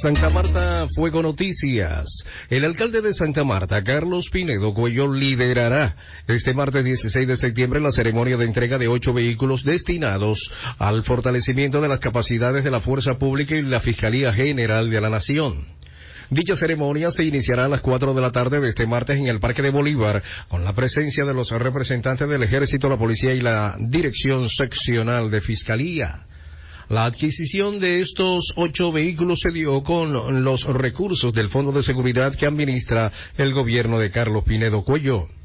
Santa Marta, Fuego Noticias. El alcalde de Santa Marta, Carlos Pinedo Cuello, liderará este martes 16 de septiembre la ceremonia de entrega de 8 vehículos destinados al fortalecimiento de las capacidades de la Fuerza Pública y la Fiscalía General de la Nación. Dicha ceremonia se iniciará a las 4 de la tarde de este martes en el Parque de Bolívar, con la presencia de los representantes del Ejército, la Policía y la Dirección Seccional de Fiscalía. La adquisición de estos 8 vehículos se dio con los recursos del Fondo de Seguridad que administra el gobierno de Carlos Pinedo Cuello.